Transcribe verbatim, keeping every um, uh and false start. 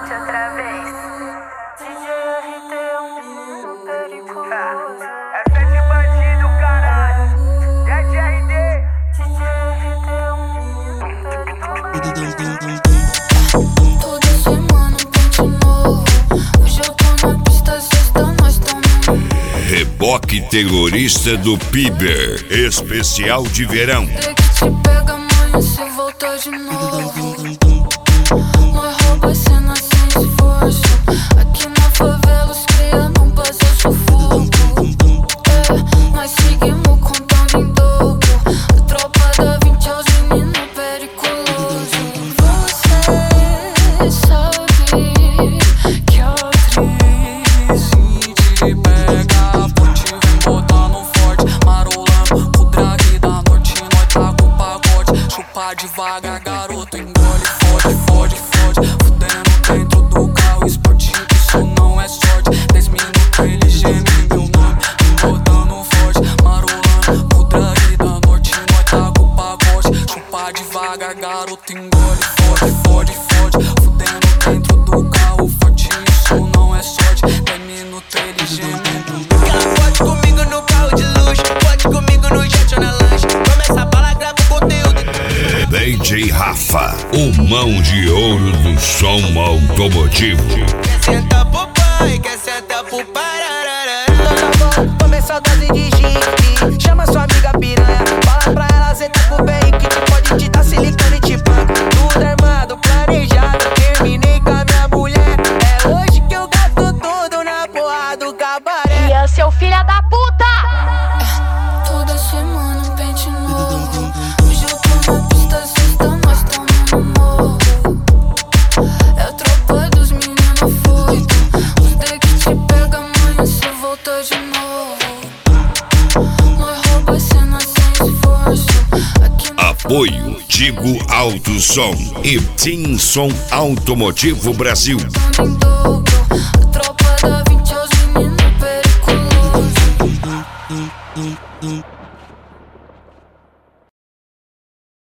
Bote outra vez. D J R T é um menino perigoso. É sete bandido, caralho. D J R D. D J R T é um menino perigoso. Toda semana um pente novo. Hoje eu tô na pista, sexta nós tamo no Reboque terrorista do Piber, especial de verão. Tem que te pega amanhã se voltar de novo. Nós rouba cena sem esforço. Aqui na favela os cria não passa sufoco. É, nós seguimos contando em dobro. A tropa da vinte é os meninos periculosos. Você sabe que a atriz te pega, vou te vem botando forte, marolando o drag da noite, nós tá com o pacote. Chupa devagar, garoto, engole, fode, fode, fode. Fudendo dentro do carro esportivo, isso não é sorte. Dez minutos ele geme meu nome, botando forte, marolando o drag da noite, nós tá com o pacote. Chupa devagar, garoto, engole, fode, fode, fode. Fudendo dentro do carro forte, isso não é sorte. Dez minutos ele geme meu nome. Pode comigo no carro de luxo, pode comigo no jet ou na lanche. Começa a bala, grava o conteúdo. D J Rafa, o mão de ouro do som automotivo. Quer sentar pro pai, quer sentar pro parararara. Então tá bom, começa a dose de gin. Chama sua amiga piranha, fala pra ela sentar pro bem que te pode te dar silicone e te paga. Tudo armado, planejado, terminei com a minha mulher. É hoje que eu gasto tudo na porra do cabaré. Ian, seu filho da puta! Toda semana um pente novo. Hoje eu tô na pista, sexta nós tamo no morro. É a tropa dos meninos foito. Os D que te pega amanhã se voltar de novo. Nós rouba cena sem esforço. Aqui na Apoio Tigo Alto Som e Team Som Automotivo Brasil. favela